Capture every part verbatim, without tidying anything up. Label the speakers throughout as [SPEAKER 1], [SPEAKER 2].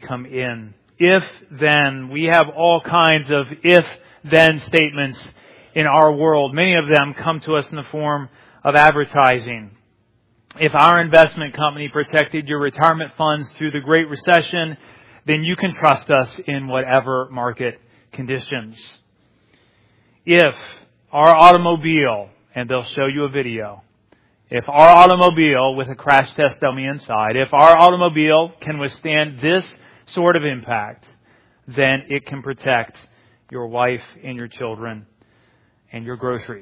[SPEAKER 1] come in. If then, we have all kinds of if then statements in our world. Many of them come to us in the form of advertising. If our investment company protected your retirement funds through the Great Recession, then you can trust us in whatever market conditions. If our automobile, and they'll show you a video, if our automobile with a crash test dummy inside, if our automobile can withstand this sort of impact, then it can protect your wife and your children and your groceries.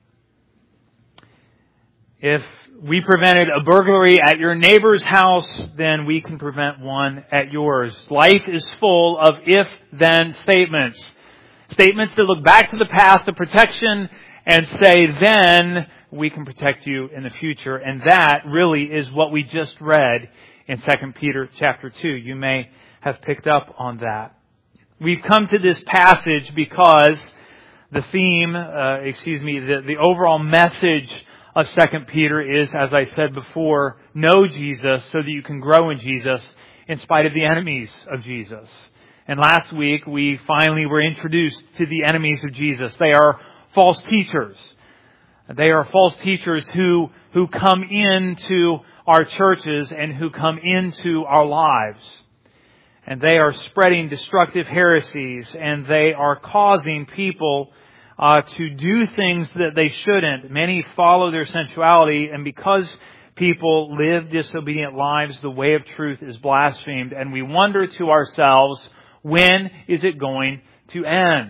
[SPEAKER 1] If we prevented a burglary at your neighbor's house, then we can prevent one at yours. Life is full of if-then statements. Statements that look back to the past of protection and say, then we can protect you in the future. And that really is what we just read in Second Peter chapter two. You may have picked up on that. We've come to this passage because the theme, uh, excuse me, the, the overall message of Second Peter is, as I said before, know Jesus so that you can grow in Jesus in spite of the enemies of Jesus. And last week we finally were introduced to the enemies of Jesus. They are false teachers. They are false teachers who, who come into our churches and who come into our lives. And they are spreading destructive heresies, and they are causing people uh, to do things that they shouldn't. Many follow their sensuality, and because people live disobedient lives, the way of truth is blasphemed. And we wonder to ourselves, when is it going to end?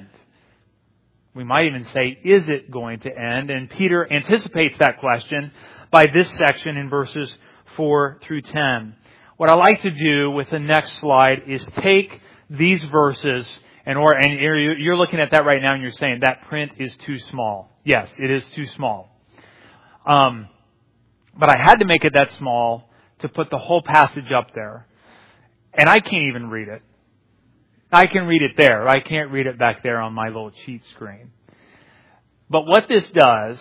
[SPEAKER 1] We might even say, is it going to end? And Peter anticipates that question by this section in verses four through ten. What I like to do with the next slide is take these verses, and or and you're looking at that right now and you're saying that print is too small. Yes, it is too small. Um, but I had to make it that small to put the whole passage up there. And I can't even read it. I can read it there. I can't read it back there on my little cheat screen. But what this does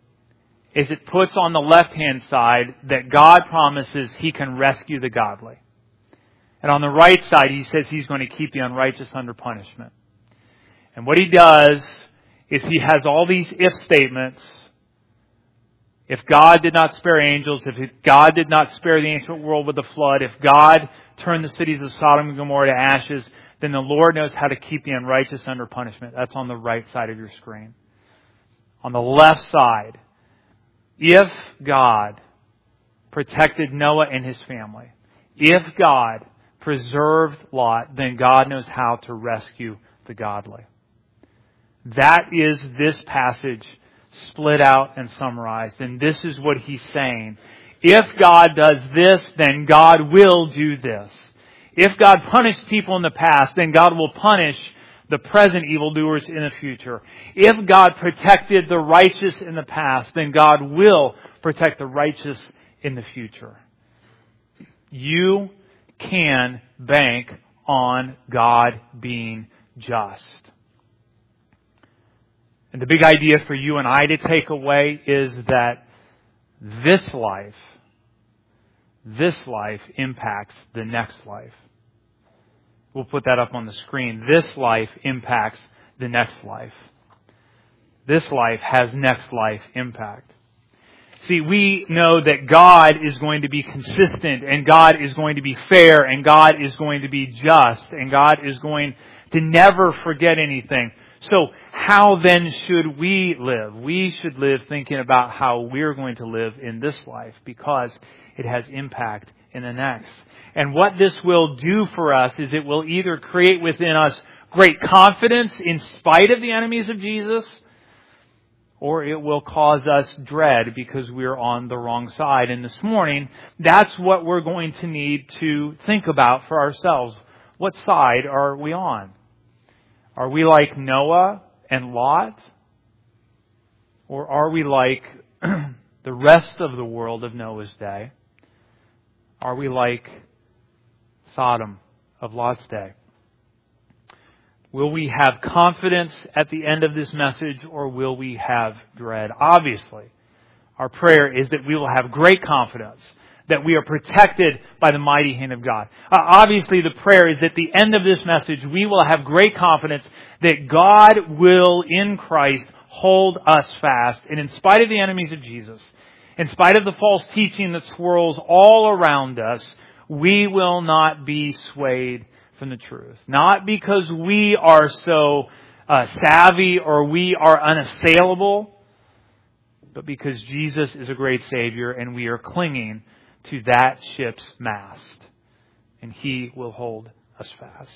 [SPEAKER 1] is it puts on the left-hand side that God promises He can rescue the godly. And on the right side, He says He's going to keep the unrighteous under punishment. And what He does is He has all these if statements. If God did not spare angels, if God did not spare the ancient world with the flood, if God turned the cities of Sodom and Gomorrah to ashes, then the Lord knows how to keep the unrighteous under punishment. That's on the right side of your screen. On the left side, if God protected Noah and his family, if God preserved Lot, then God knows how to rescue the godly. That is this passage split out and summarized. And this is what he's saying. If God does this, then God will do this. If God punished people in the past, then God will punish the present evildoers in the future. If God protected the righteous in the past, then God will protect the righteous in the future. You can bank on God being just. And the big idea for you and I to take away is that this life, this life impacts the next life. We'll put that up on the screen. This life impacts the next life. This life has next life impact. See, we know that God is going to be consistent, and God is going to be fair, and God is going to be just, and God is going to never forget anything. So how then should we live? We should live thinking about how we're going to live in this life, because it has impact in the next. And what this will do for us is it will either create within us great confidence in spite of the enemies of Jesus, or it will cause us dread because we're on the wrong side. And this morning, that's what we're going to need to think about for ourselves. What side are we on? Are we like Noah and Lot? Or are we like the rest of the world of Noah's day? Are we like Sodom of Lot's day? Will we have confidence at the end of this message, or will we have dread? Obviously, our prayer is that we will have great confidence, that we are protected by the mighty hand of God. Uh, obviously, the prayer is at the end of this message, we will have great confidence that God will, in Christ, hold us fast. And in spite of the enemies of Jesus, in spite of the false teaching that swirls all around us, we will not be swayed from the truth. Not because we are so uh, savvy or we are unassailable, but because Jesus is a great Savior and we are clinging to that ship's mast. And He will hold us fast.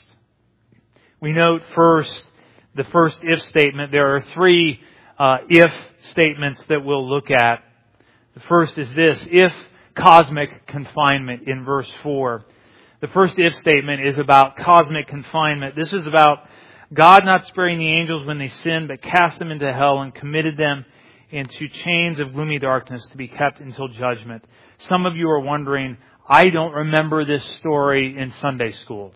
[SPEAKER 1] We note first, the first if statement. There are three uh, if statements that we'll look at. The first is this, if cosmic confinement in verse four. The first if statement is about cosmic confinement. This is about God not sparing the angels when they sinned, but cast them into hell and committed them into chains of gloomy darkness to be kept until judgment. Some of you are wondering, I don't remember this story in Sunday school.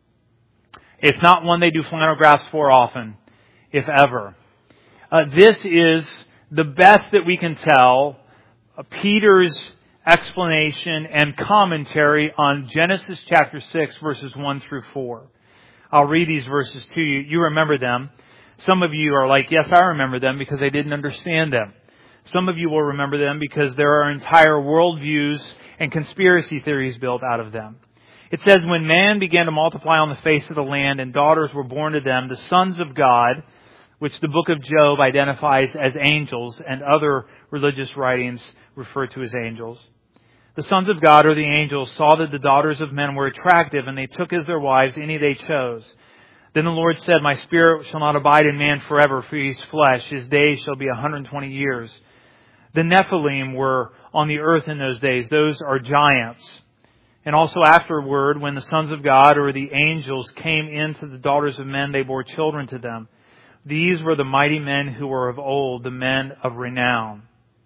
[SPEAKER 1] It's not one they do flannel graphs for often, if ever. Uh, this is the best that we can tell, uh, Peter's explanation and commentary on Genesis chapter six, verses one through four. I'll read these verses to you. You remember them. Some of you are like, yes, I remember them because I didn't understand them. Some of you will remember them because there are entire worldviews and conspiracy theories built out of them. It says, when man began to multiply on the face of the land and daughters were born to them, the sons of God, which the book of Job identifies as angels and other religious writings refer to as angels. The sons of God, or the angels, saw that the daughters of men were attractive, and they took as their wives any they chose. Then the Lord said, my spirit shall not abide in man forever, for he is flesh. His days shall be one hundred twenty years. The Nephilim were on the earth in those days. Those are giants. And also afterward, when the sons of God, or the angels, came into the daughters of men, they bore children to them. These were the mighty men who were of old, the men of renown.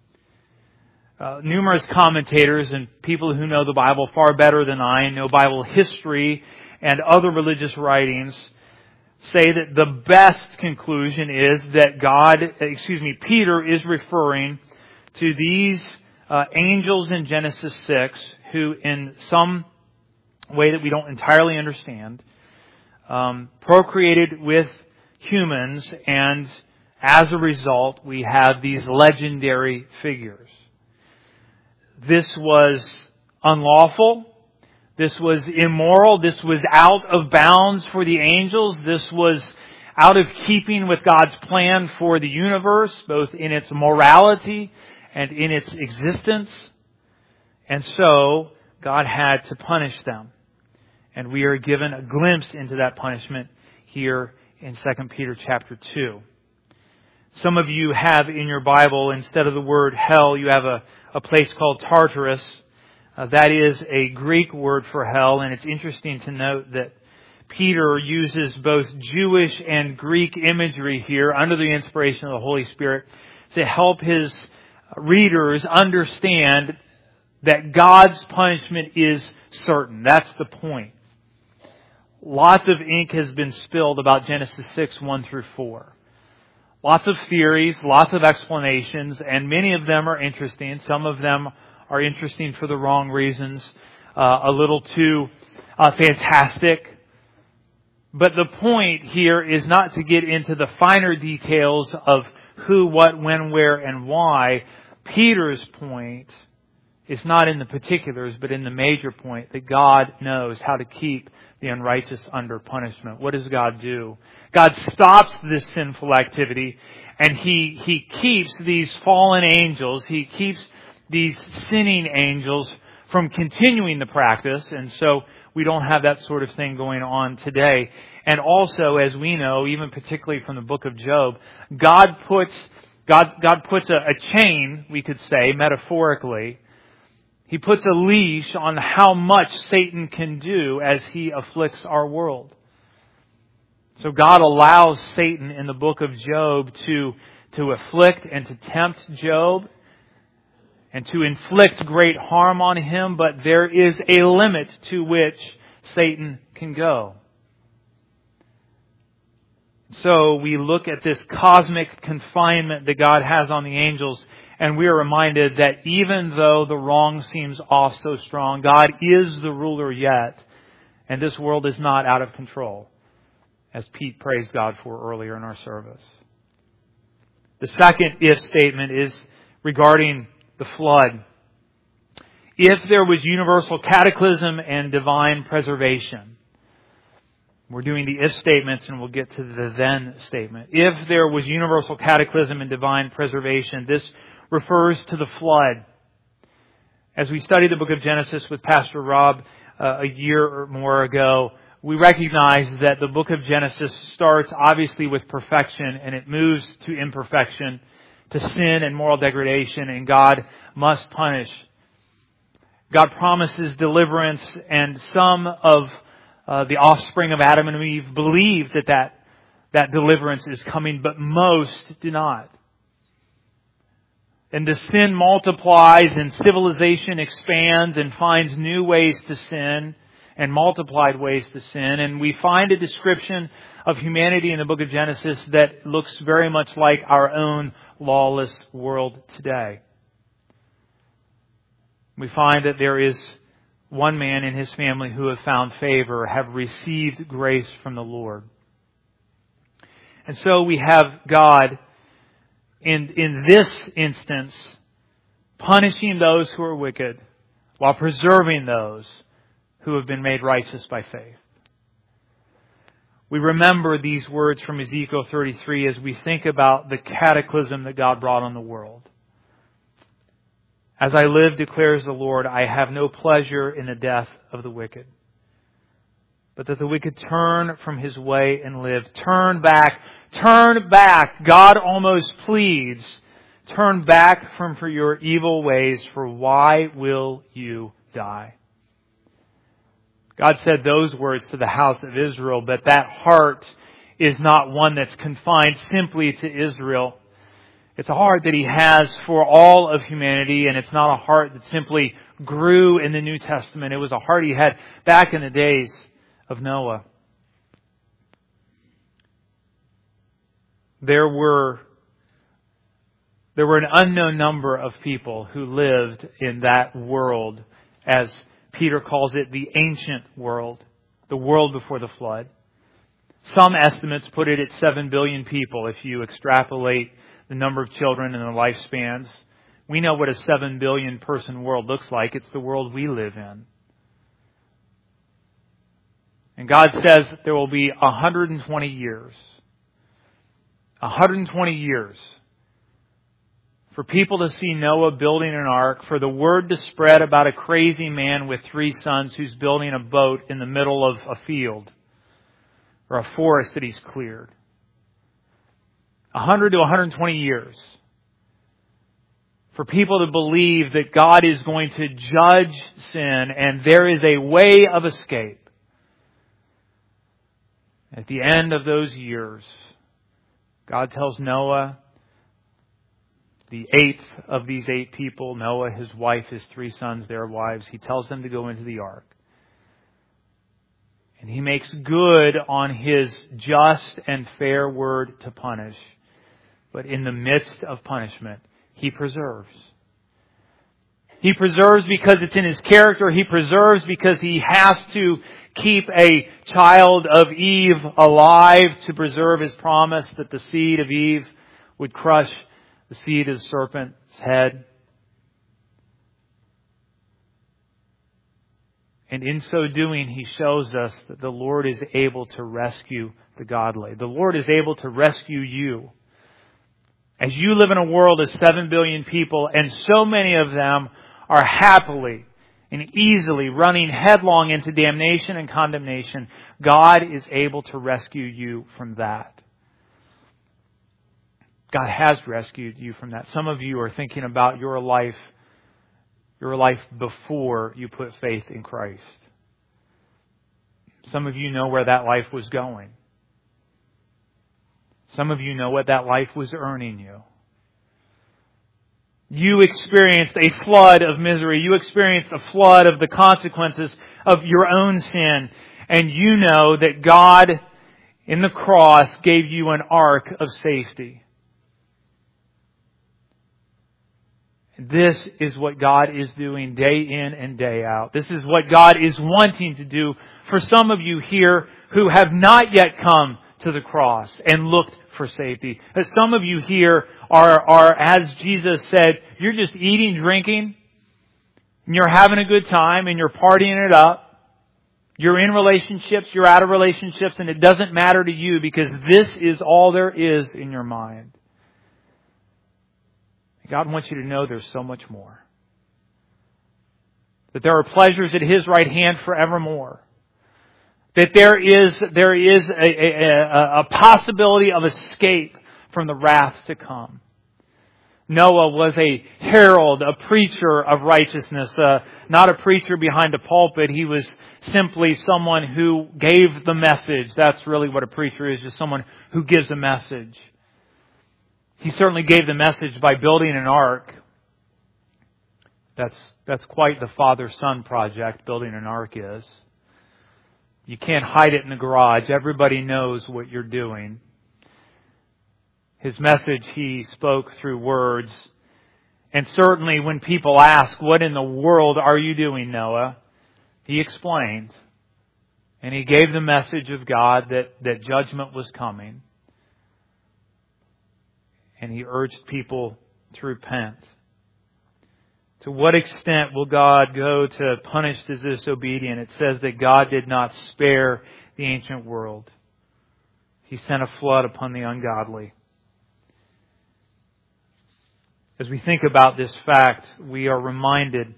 [SPEAKER 1] Uh, numerous commentators and people who know the Bible far better than I and know Bible history and other religious writings say that the best conclusion is that God, excuse me, Peter is referring to these uh, angels in Genesis six who in some way that we don't entirely understand um, procreated with humans, and as a result we have these legendary figures. This was unlawful. This was immoral. This was out of bounds for the angels. This was out of keeping with God's plan for the universe, both in its morality and in its existence. And so God had to punish them. And we are given a glimpse into that punishment here in Second Peter chapter two. Some of you have in your Bible, instead of the word hell, you have a, a place called Tartarus. Uh, that is a Greek word for hell, and it's interesting to note that Peter uses both Jewish and Greek imagery here under the inspiration of the Holy Spirit to help his readers understand that God's punishment is certain. That's the point. Lots of ink has been spilled about Genesis six, one through four. Lots of theories, lots of explanations, and many of them are interesting. Some of them are interesting for the wrong reasons, uh, a little too uh, fantastic. But the point here is not to get into the finer details of who, what, when, where, and why. Peter's point is not in the particulars, but in the major point that God knows how to keep the unrighteous under punishment. What does God do? God stops this sinful activity, and He He keeps these fallen angels, He keeps these sinning angels from continuing the practice, and so we don't have that sort of thing going on today. And also, as we know, even particularly from the book of Job, God puts God God puts a, a chain, we could say, metaphorically. He puts a leash on how much Satan can do as he afflicts our world. So God allows Satan in the book of Job to, to afflict and to tempt Job and to inflict great harm on him, but there is a limit to which Satan can go. So we look at this cosmic confinement that God has on the angels, and we are reminded that even though the wrong seems off so strong, God is the ruler yet, and this world is not out of control, as Pete praised God for earlier in our service. The second if statement is regarding the flood. If there was universal cataclysm and divine preservation. We're doing the if statements, and we'll get to the then statement. If there was universal cataclysm and divine preservation, this refers to the flood. As we studied the book of Genesis with Pastor Rob uh, a year or more ago, we recognize that the book of Genesis starts obviously with perfection, and it moves to imperfection, to sin and moral degradation, and God must punish. God promises deliverance, and some of uh, the offspring of Adam and Eve believe that, that that deliverance is coming, but most do not. And the sin multiplies, and civilization expands and finds new ways to sin and multiplied ways to sin. And we find a description of humanity in the book of Genesis that looks very much like our own lawless world today. We find that there is one man in his family who have found favor, have received grace from the Lord. And so we have God in, in this instance punishing those who are wicked while preserving those who have been made righteous by faith. We remember these words from Ezekiel thirty-three as we think about the cataclysm that God brought on the world. As I live, declares the Lord, I have no pleasure in the death of the wicked, but that the wicked turn from his way and live. Turn back, turn back. God almost pleads, turn back from for your evil ways, for why will you die? God said those words to the house of Israel, but that heart is not one that's confined simply to Israel. It's a heart that He has for all of humanity, and it's not a heart that simply grew in the New Testament. It was a heart He had back in the days of Noah. There were, there were an unknown number of people who lived in that world, as Peter calls it, the ancient world, the world before the flood. Some estimates put it at seven billion people if you extrapolate the number of children and the lifespans. We know what a seven billion person world looks like. It's the world we live in. And God says that there will be one hundred twenty years. one hundred twenty years for people to see Noah building an ark, for the word to spread about a crazy man with three sons who's building a boat in the middle of a field or a forest that he's cleared. one hundred to one hundred twenty years for people to believe that God is going to judge sin and there is a way of escape. At the end of those years, God tells Noah, the eighth of these eight people, Noah, his wife, his three sons, their wives, He tells them to go into the ark. And He makes good on His just and fair word to punish. But in the midst of punishment, He preserves. He preserves because it's in His character. He preserves because He has to keep a child of Eve alive to preserve His promise that the seed of Eve would crush the seed of the serpent's head. And in so doing, He shows us that the Lord is able to rescue the godly. The Lord is able to rescue you. As you live in a world of seven billion people, and so many of them are happily and easily running headlong into damnation and condemnation, God is able to rescue you from that. God has rescued you from that. Some of you are thinking about your life, your life before you put faith in Christ. Some of you know where that life was going. Some of you know what that life was earning you. You experienced a flood of misery. You experienced a flood of the consequences of your own sin. And you know that God, in the cross gave you an ark of safety. This is what God is doing day in and day out. This is what God is wanting to do for some of you here who have not yet come to the cross and looked for safety. As some of you here are, are, as Jesus said, you're just eating, drinking, and you're having a good time and you're partying it up. You're in relationships, you're out of relationships, and it doesn't matter to you because this is all there is in your mind. God wants you to know there's so much more. That there are pleasures at His right hand forevermore. That there is, there is a, a, a possibility of escape from the wrath to come. Noah was a herald, a preacher of righteousness, uh, not a preacher behind a pulpit. He was simply someone who gave the message. That's really what a preacher is, just someone who gives a message. He certainly gave the message by building an ark. That's, that's quite the father-son project, building an ark is. You can't hide it in the garage. Everybody knows what you're doing. His message he spoke through words. And certainly when people ask, what in the world are you doing, Noah? He explained. And he gave the message of God that, that judgment was coming. And he urged people to repent. To what extent will God go to punish the disobedient? It says that God did not spare the ancient world. He sent a flood upon the ungodly. As we think about this fact, we are reminded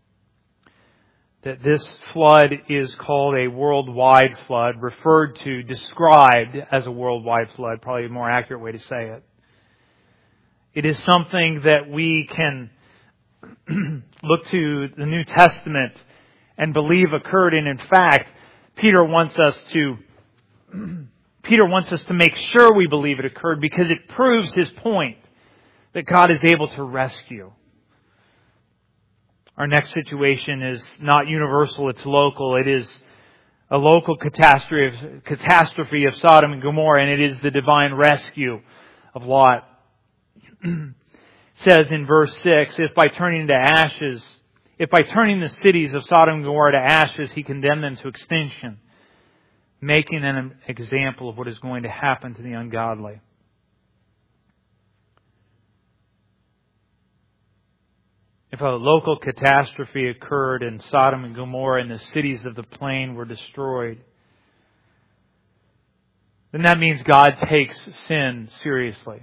[SPEAKER 1] that this flood is called a worldwide flood, referred to, described as a worldwide flood, probably a more accurate way to say it. It is something that we can look to the New Testament and believe occurred. And in fact, Peter wants us to Peter wants us to make sure we believe it occurred because it proves his point that God is able to rescue. Our next situation is not universal, it's local. It is a local catastrophe, catastrophe of Sodom and Gomorrah, and it is the divine rescue of Lot. It says in verse six, if by turning to ashes, if by turning the cities of Sodom and Gomorrah to ashes, He condemned them to extinction, making an example of what is going to happen to the ungodly. If a local catastrophe occurred in Sodom and Gomorrah and the cities of the plain were destroyed, then that means God takes sin seriously.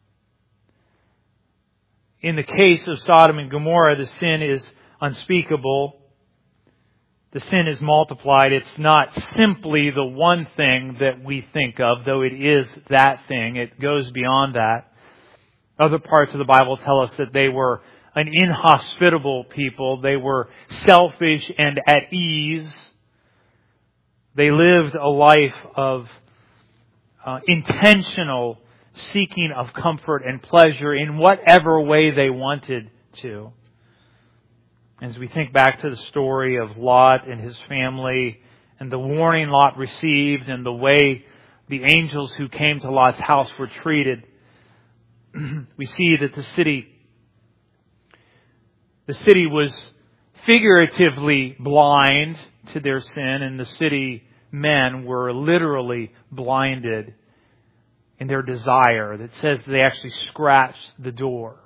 [SPEAKER 1] In the case of Sodom and Gomorrah, the sin is unspeakable. The sin is multiplied. It's not simply the one thing that we think of, though it is that thing. It goes beyond that. Other parts of the Bible tell us that they were an inhospitable people. They were selfish and at ease. They lived a life of uh, intentional seeking of comfort and pleasure in whatever way they wanted to. As we think back to the story of Lot and his family and the warning Lot received and the way the angels who came to Lot's house were treated, we see that the city The city was figuratively blind to their sin, and the city men were literally blinded in their desire. That says they actually scratched the door.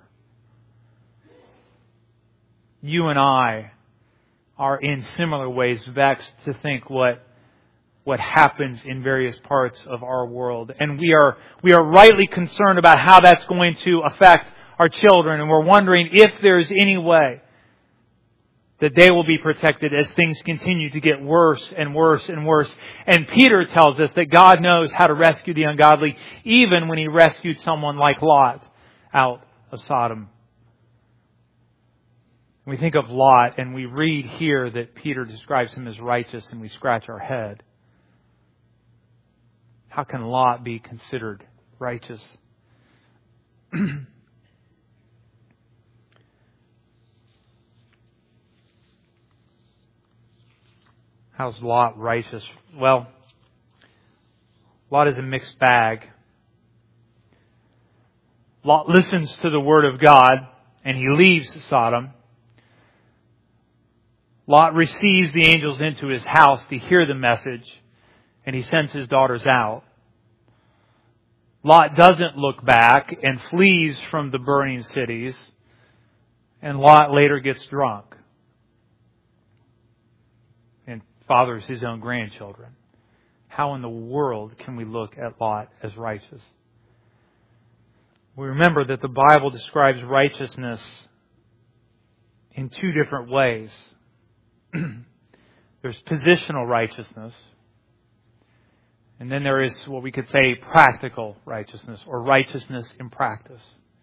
[SPEAKER 1] You and I are in similar ways vexed to think what what happens in various parts of our world. And we are we are rightly concerned about how that's going to affect our children, and we're wondering if there's any way that they will be protected as things continue to get worse and worse and worse. And Peter tells us that God knows how to rescue the ungodly, even when He rescued someone like Lot out of Sodom. We think of Lot, and we read here that Peter describes him as righteous, and we scratch our head. How can Lot be considered righteous? How's Lot righteous? Well, Lot is a mixed bag. Lot listens to the Word of God and he leaves Sodom. Lot receives the angels into his house to hear the message and he sends his daughters out. Lot doesn't look back and flees from the burning cities, and Lot later gets drunk and fathers his own grandchildren. How in the world can we look at Lot as righteous? We remember that the Bible describes righteousness in two different ways. There's positional righteousness, and then there is what we could say practical righteousness, or righteousness in practice.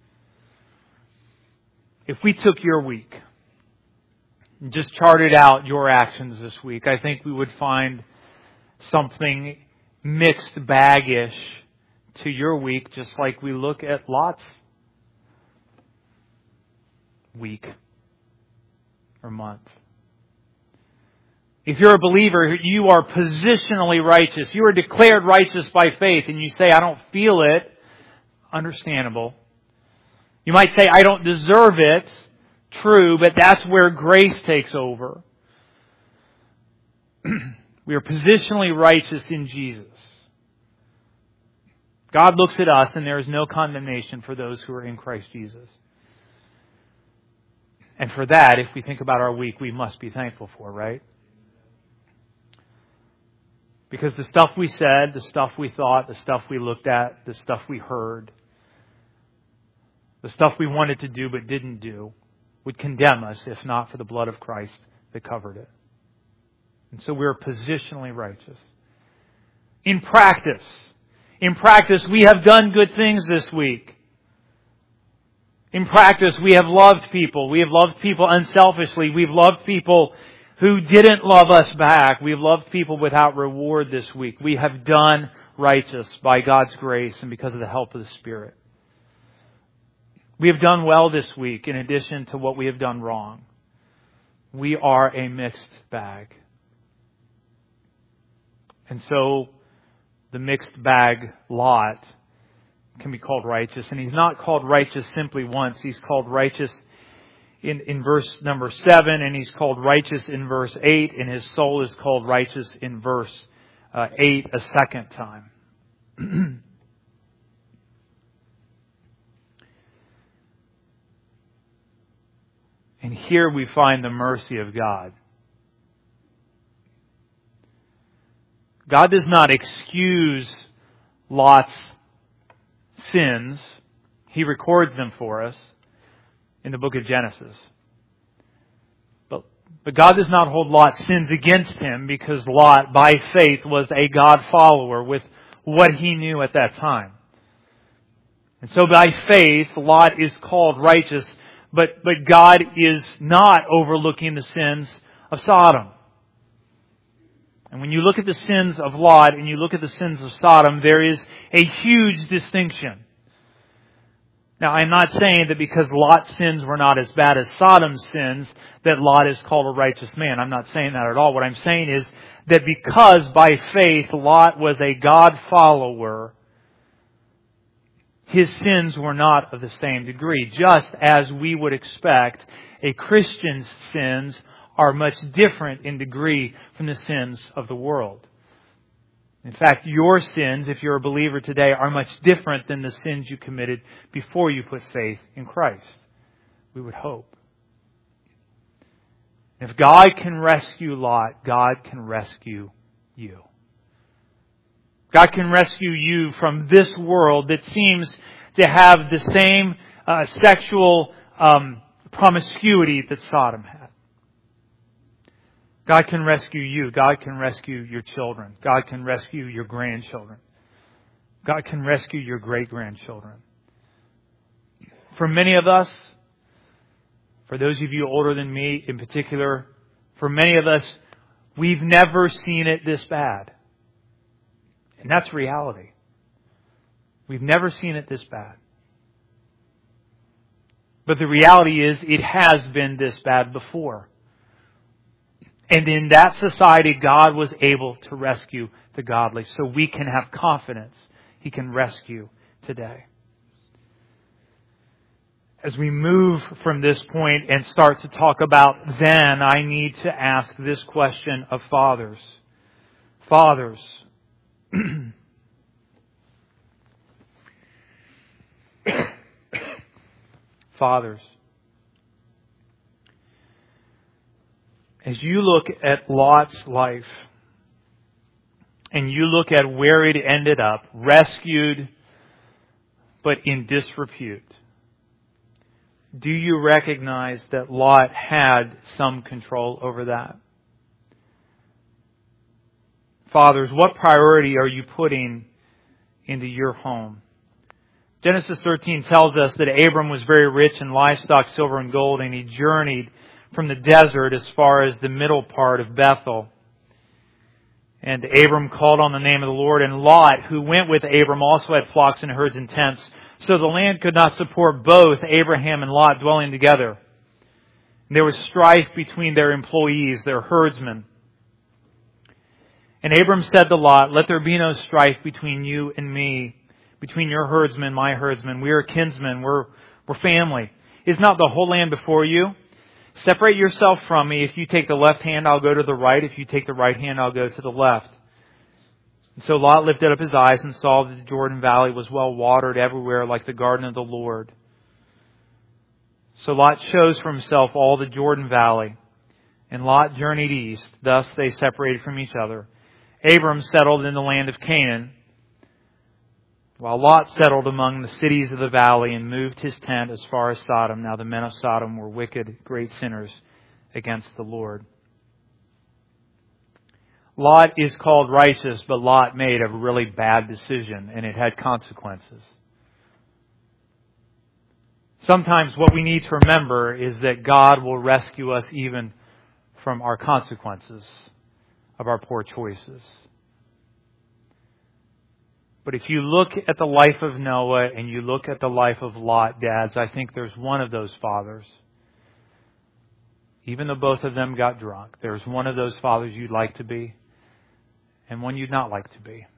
[SPEAKER 1] If we took your week and just charted out your actions this week, I think we would find something mixed bag-ish to your week, just like we look at Lot's week or month. If you're a believer, you are positionally righteous. You are declared righteous by faith, and you say, I don't feel it. Understandable. You might say, I don't deserve it. True, but that's where grace takes over. We are positionally righteous in Jesus. God looks at us and there is no condemnation for those who are in Christ Jesus. And for that, if we think about our week, we must be thankful for, right? Because the stuff we said, the stuff we thought, the stuff we looked at, the stuff we heard, the stuff we wanted to do but didn't do, would condemn us if not for the blood of Christ that covered it. And so we're positionally righteous. In practice, in practice, we have done good things this week. In practice, we have loved people. We have loved people unselfishly. We've loved people who didn't love us back. We've loved people without reward this week. We have done righteous by God's grace and because of the help of the Spirit. We have done well this week in addition to what we have done wrong. We are a mixed bag. And so the mixed bag Lot can be called righteous. And he's not called righteous simply once. He's called righteous in, in verse number seven, and he's called righteous in verse eight, and his soul is called righteous in verse uh, eight a second time. And here we find the mercy of God. God does not excuse Lot's sins. He records them for us in the book of Genesis. But, but God does not hold Lot's sins against him because Lot, by faith, was a God follower with what he knew at that time. And so by faith, Lot is called righteous, but, but God is not overlooking the sins of Sodom. And when you look at the sins of Lot and you look at the sins of Sodom, there is a huge distinction. Now, I'm not saying that because Lot's sins were not as bad as Sodom's sins, that Lot is called a righteous man. I'm not saying that at all. What I'm saying is that because by faith Lot was a God follower, his sins were not of the same degree. Just as we would expect, a Christian's sins are much different in degree from the sins of the world. In fact, your sins, if you're a believer today, are much different than the sins you committed before you put faith in Christ. We would hope. If God can rescue Lot, God can rescue you. God can rescue you from this world that seems to have the same uh, sexual um, promiscuity that Sodom had. God can rescue you. God can rescue your children. God can rescue your grandchildren. God can rescue your great-grandchildren. For many of us, for those of you older than me in particular, for many of us, we've never seen it this bad. And that's reality. We've never seen it this bad. But the reality is, it has been this bad before. And in that society, God was able to rescue the godly. So we can have confidence He can rescue today. As we move from this point and start to talk about then, I need to ask this question of fathers. Fathers, fathers, as you look at Lot's life and you look at where it ended up, rescued but in disrepute, do you recognize that Lot had some control over that? Fathers, what priority are you putting into your home? Genesis thirteen tells us that Abram was very rich in livestock, silver, and gold, and he journeyed from the desert as far as the middle part of Bethel. And Abram called on the name of the Lord, and Lot, who went with Abram, also had flocks and herds and tents. So the land could not support both Abraham and Lot dwelling together. And there was strife between their employees, their herdsmen. And Abram said to Lot, "Let there be no strife between you and me, between your herdsmen, my herdsmen. We are kinsmen, we're, we're family. Is not the whole land before you? Separate yourself from me. If you take the left hand, I'll go to the right. If you take the right hand, I'll go to the left." And so Lot lifted up his eyes and saw that the Jordan Valley was well watered everywhere, like the garden of the Lord. So Lot chose for himself all the Jordan Valley, and Lot journeyed east. Thus they separated from each other. Abram settled in the land of Canaan, while Lot settled among the cities of the valley and moved his tent as far as Sodom. Now the men of Sodom were wicked, great sinners against the Lord. Lot is called righteous, but Lot made a really bad decision, and it had consequences. Sometimes what we need to remember is that God will rescue us even from our consequences of our poor choices. But if you look at the life of Noah and you look at the life of Lot, dads, I think there's one of those fathers. Even though both of them got drunk, there's one of those fathers you'd like to be and one you'd not like to be.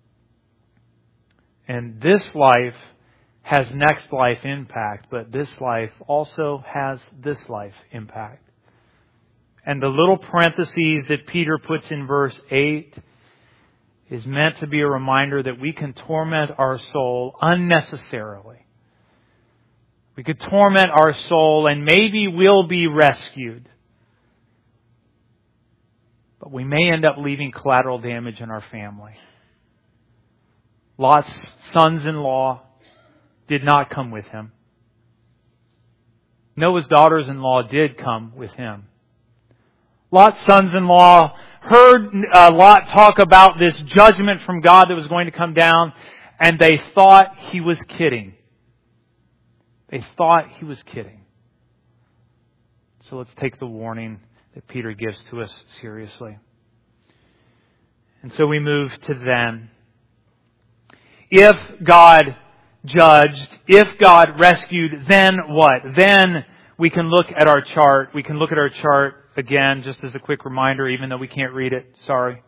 [SPEAKER 1] And this life has next life impact, but this life also has this life impact. And the little parentheses that Peter puts in verse eight is meant to be a reminder that we can torment our soul unnecessarily. We could torment our soul and maybe we'll be rescued. But we may end up leaving collateral damage in our family. Lot's sons-in-law did not come with him. Noah's daughters-in-law did come with him. Lot's sons-in-law heard uh, Lot talk about this judgment from God that was going to come down, and they thought he was kidding. They thought he was kidding. So let's take the warning that Peter gives to us seriously. And so we move to then. If God judged, if God rescued, then what? Then we can look at our chart. We can look at our chart again, just as a quick reminder, even though we can't read it. Sorry.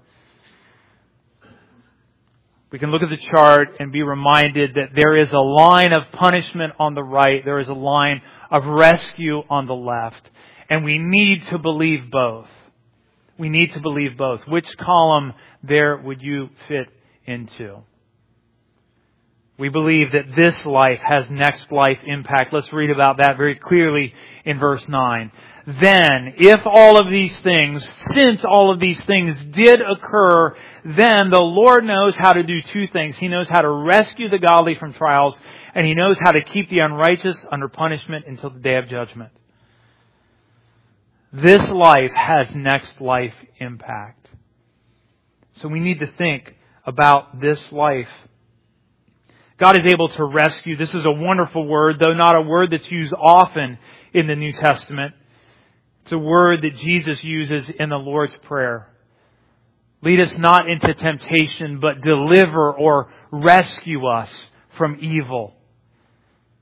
[SPEAKER 1] We can look at the chart and be reminded that there is a line of punishment on the right. There is a line of rescue on the left. And we need to believe both. We need to believe both. Which column there would you fit into? We believe that this life has next life impact. Let's read about that very clearly in verse nine. Then, if all of these things, since all of these things did occur, then the Lord knows how to do two things. He knows how to rescue the godly from trials, and He knows how to keep the unrighteous under punishment until the day of judgment. This life has next life impact. So we need to think about this life. God is able to rescue. This is a wonderful word, though not a word that's used often in the New Testament. It's a word that Jesus uses in the Lord's Prayer. Lead us not into temptation, but deliver or rescue us from evil.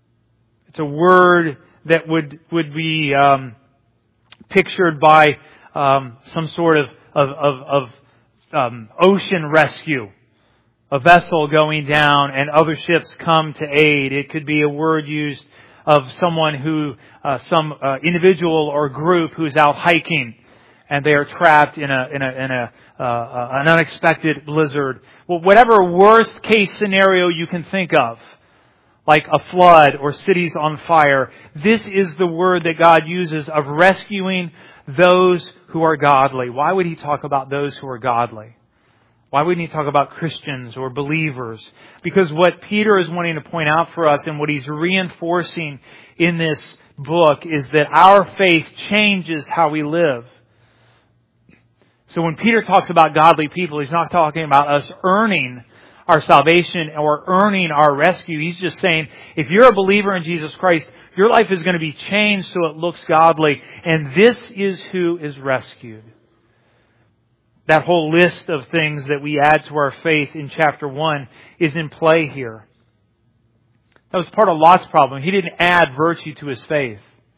[SPEAKER 1] It's a word that would, would be um, pictured by um, some sort of, of, of, of um, ocean rescue. A vessel going down and other ships come to aid. It could be a word used of someone who, uh, some uh, individual or group who's out hiking and they are trapped in a in a in a uh, uh, an unexpected blizzard. Well, whatever worst case scenario you can think of, like a flood or cities on fire, this is the word that God uses of rescuing those who are godly. Why would He talk about those who are godly? Why wouldn't He talk about Christians or believers? Because what Peter is wanting to point out for us and what he's reinforcing in this book is that our faith changes how we live. So when Peter talks about godly people, he's not talking about us earning our salvation or earning our rescue. He's just saying, if you're a believer in Jesus Christ, your life is going to be changed so it looks godly. And this is who is rescued. That whole list of things that we add to our faith in chapter one is in play here. That was part of Lot's problem. He didn't add virtue to his faith.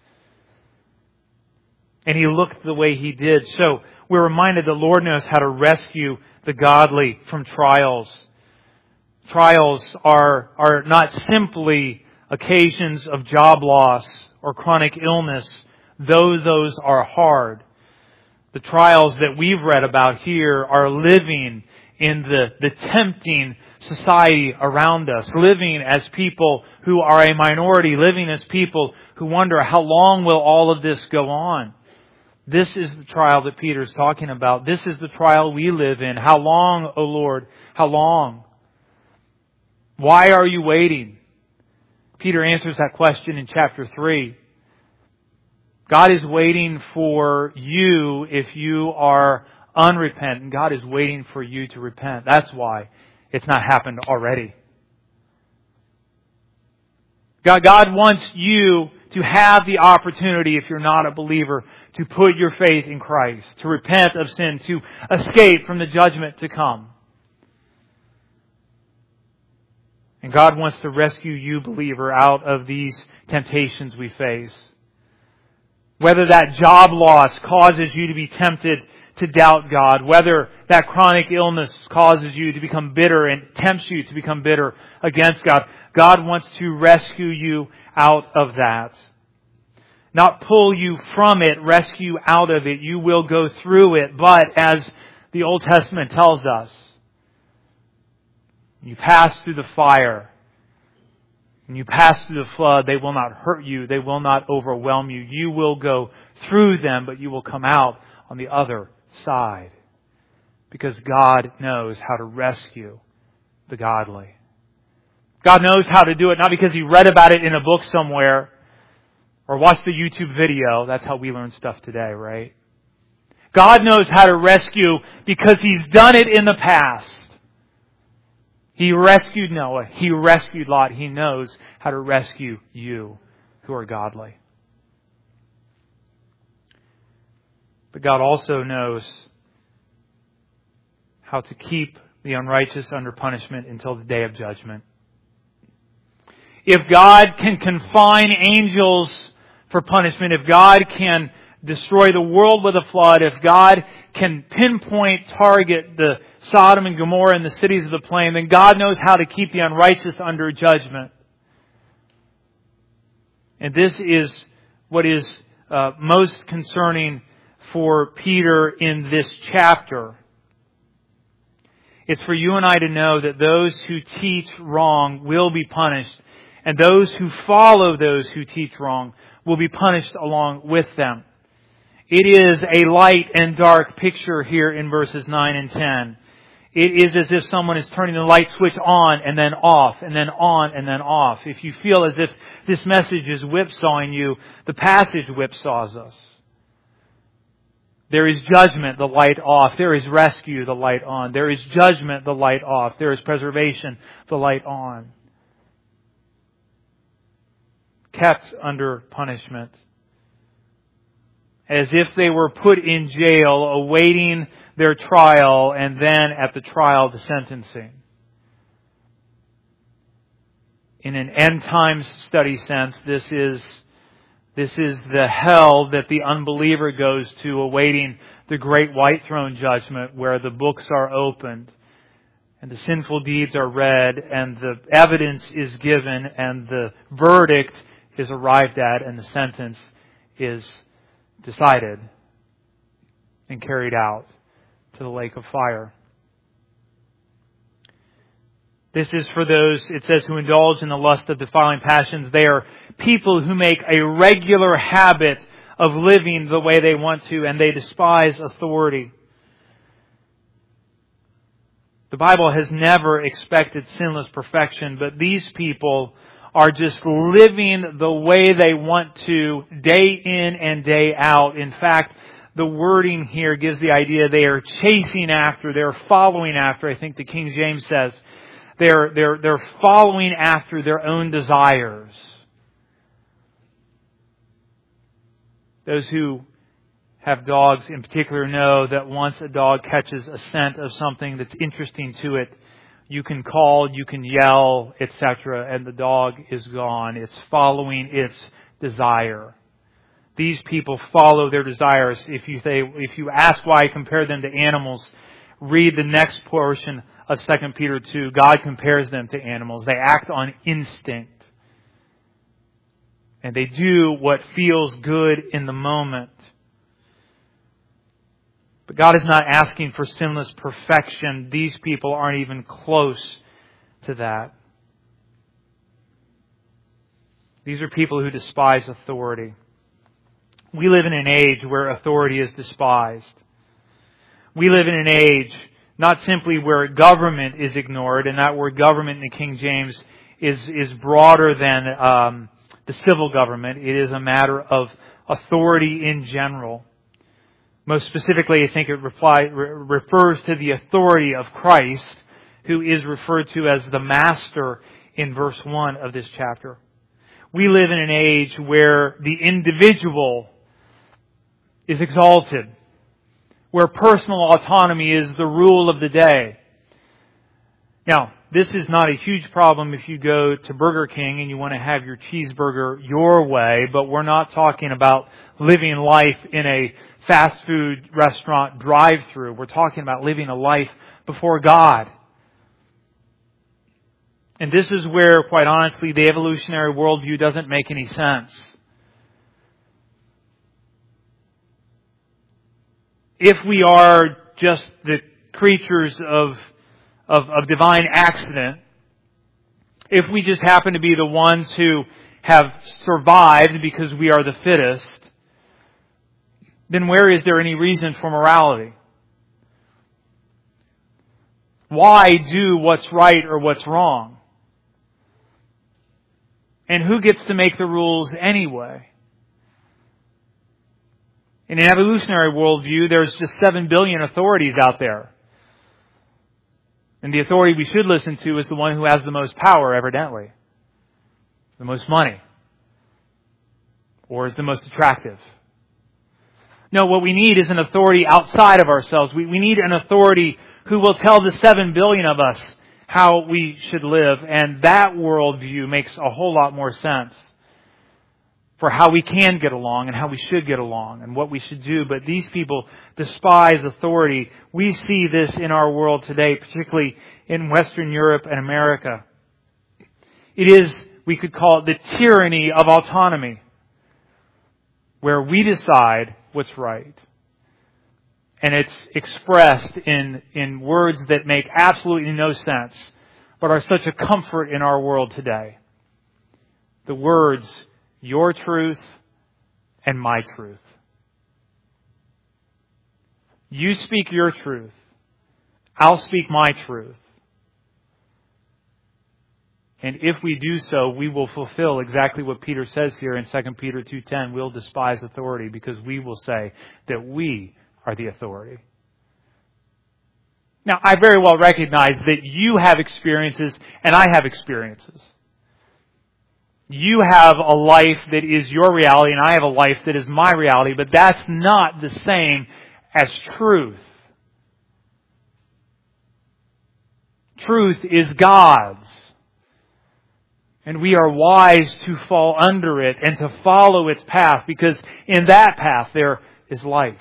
[SPEAKER 1] And he looked the way he did. So we're reminded the Lord knows how to rescue the godly from trials. Trials are, are not simply occasions of job loss or chronic illness, though those are hard. The trials that we've read about here are living in the, the tempting society around us, living as people who are a minority, living as people who wonder, how long will all of this go on? This is the trial that Peter's talking about. This is the trial we live in. How long, O Lord? How long? Why are you waiting? Peter answers that question in chapter three. God is waiting for you if you are unrepentant. God is waiting for you to repent. That's why it's not happened already. God, God wants you to have the opportunity, if you're not a believer, to put your faith in Christ, to repent of sin, to escape from the judgment to come. And God wants to rescue you, believer, out of these temptations we face. Whether that job loss causes you to be tempted to doubt God, whether that chronic illness causes you to become bitter and tempts you to become bitter against God, God wants to rescue you out of that. Not pull you from it, rescue out of it. You will go through it, but as the Old Testament tells us, you pass through the fire. When you pass through the flood, they will not hurt you. They will not overwhelm you. You will go through them, but you will come out on the other side. Because God knows how to rescue the godly. God knows how to do it, not because He read about it in a book somewhere or watched a YouTube video. That's how we learn stuff today, right? God knows how to rescue because He's done it in the past. He rescued Noah. He rescued Lot. He knows how to rescue you who are godly. But God also knows how to keep the unrighteous under punishment until the day of judgment. If God can confine angels for punishment, if God can destroy the world with a flood, if God can pinpoint, target the Sodom and Gomorrah and the cities of the plain, then God knows how to keep the unrighteous under judgment. And this is what is uh, most concerning for Peter in this chapter. It's for you and I to know that those who teach wrong will be punished, and those who follow those who teach wrong will be punished along with them. It is a light and dark picture here in verses nine and ten. It is as if someone is turning the light switch on and then off and then on and then off. If you feel as if this message is whipsawing you, the passage whipsaws us. There is judgment, the light off. There is rescue, the light on. There is judgment, the light off. There is preservation, the light on. Kept under punishment. As if they were put in jail, awaiting their trial, and then at the trial, the sentencing. In an end times study sense, this is This is the hell that the unbeliever goes to, awaiting the great white throne judgment, where the books are opened and the sinful deeds are read and the evidence is given and the verdict is arrived at and the sentence is decided and carried out to the lake of fire. This is for those, it says, who indulge in the lust of defiling passions. They are people who make a regular habit of living the way they want to, and they despise authority. The Bible has never expected sinless perfection, but these people are just living the way they want to, day in and day out. In fact, the wording here gives the idea they are chasing after, they're following after. I think the King James says they're, they're, they're following after their own desires. Those who have dogs in particular know that once a dog catches a scent of something that's interesting to it, you can call, you can yell, et cetera, and the dog is gone. It's following its desire. These people follow their desires. If you say, if you ask why I compare them to animals, read the next portion of Second Peter two. God compares them to animals. They act on instinct. And they do what feels good in the moment. But God is not asking for sinless perfection. These people aren't even close to that. These are people who despise authority. We live in an age where authority is despised. We live in an age not simply where government is ignored, and that word government in the King James is, is broader than um, the civil government. It is a matter of authority in general. Most specifically, I think it reply, re- refers to the authority of Christ, who is referred to as the Master in verse one of this chapter. We live in an age where the individual is exalted, where personal autonomy is the rule of the day. Now, this is not a huge problem if you go to Burger King and you want to have your cheeseburger your way, but we're not talking about living life in a fast food restaurant drive-through. We're talking about living a life before God. And this is where, quite honestly, the evolutionary worldview doesn't make any sense. If we are just the creatures of, of, of divine accident, if we just happen to be the ones who have survived because we are the fittest, then where is there any reason for morality? Why do what's right or what's wrong? And who gets to make the rules anyway? In an evolutionary worldview, there's just seven billion authorities out there. And the authority we should listen to is the one who has the most power, evidently. The most money. Or is the most attractive. No, what we need is an authority outside of ourselves. We, we need an authority who will tell the seven billion of us how we should live. And that worldview makes a whole lot more sense for how we can get along and how we should get along and what we should do. But these people despise authority. We see this in our world today, particularly in Western Europe and America. It is, we could call it the tyranny of autonomy, where we decide what's right. And it's expressed in, in words that make absolutely no sense, but are such a comfort in our world today. The words, your truth and my truth. You speak your truth. I'll speak my truth. And if we do so, we will fulfill exactly what Peter says here in Second Peter two ten. We'll despise authority because we will say that we are the authority. Now, I very well recognize that you have experiences and I have experiences. You have a life that is your reality and I have a life that is my reality, but that's not the same as truth. Truth is God's. And we are wise to fall under it and to follow its path, because in that path there is life.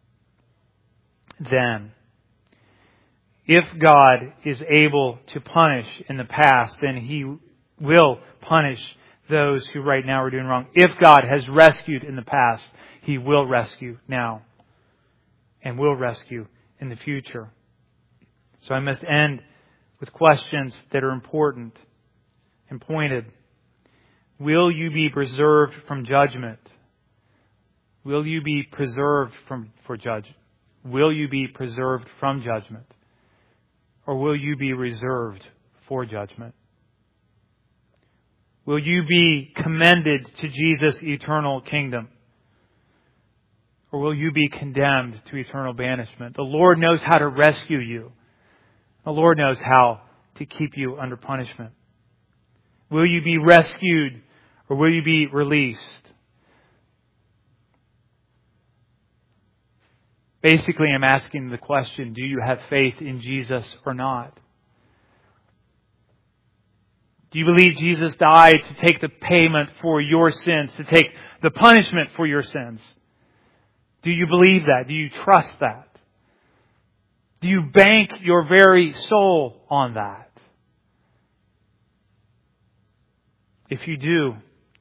[SPEAKER 1] Then, if God is able to punish in the past, then He will punish those who right now are doing wrong. If God has rescued in the past, He will rescue now and will rescue in the future. So I must end with questions that are important and pointed. Will you be preserved from judgment? Will you be preserved from for judgment? Will you be preserved from judgment? Or will you be reserved for judgment? Will you be commended to Jesus' eternal kingdom? Or will you be condemned to eternal banishment? The Lord knows how to rescue you. The Lord knows how to keep you under punishment. Will you be rescued or will you be released? Basically, I'm asking the question, do you have faith in Jesus or not? Do you believe Jesus died to take the payment for your sins, to take the punishment for your sins? Do you believe that? Do you trust that? Do you bank your very soul on that? If you do,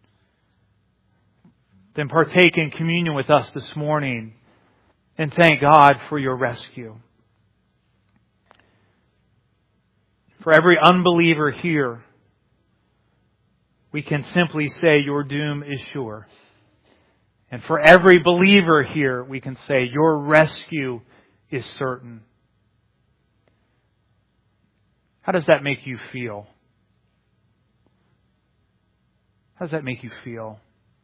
[SPEAKER 1] then partake in communion with us this morning and thank God for your rescue. For every unbeliever here, we can simply say your doom is sure. And for every believer here, we can say your rescue is certain. How does that make you feel? How does that make you feel?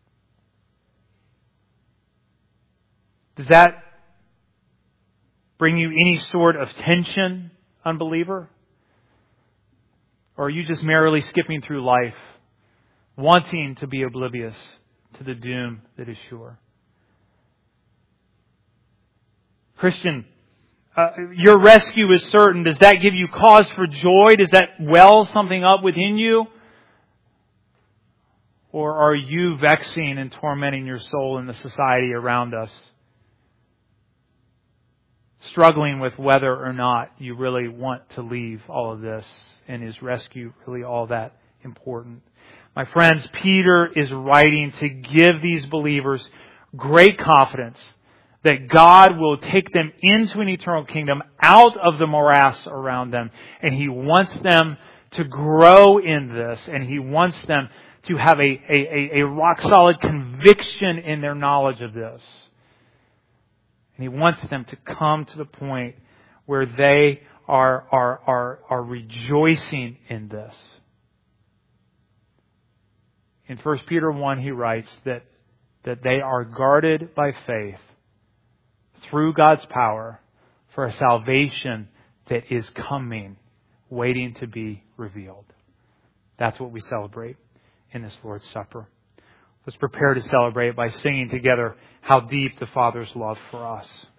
[SPEAKER 1] Does that bring you any sort of tension, unbeliever? Or are you just merely skipping through life, wanting to be oblivious to the doom that is sure? Christian, uh, your rescue is certain. Does that give you cause for joy? Does that well something up within you? Or are you vexing and tormenting your soul in the society around us? Struggling with whether or not you really want to leave all of this, and is rescue really all that important? My friends, Peter is writing to give these believers great confidence that God will take them into an eternal kingdom out of the morass around them. And He wants them to grow in this, and He wants them to have a, a, a rock solid conviction in their knowledge of this. And He wants them to come to the point where they are, are, are, are rejoicing in this. In First Peter one, he writes that, that they are guarded by faith through God's power for a salvation that is coming, waiting to be revealed. That's what we celebrate in this Lord's Supper. Let's prepare to celebrate by singing together how deep the Father's love for us.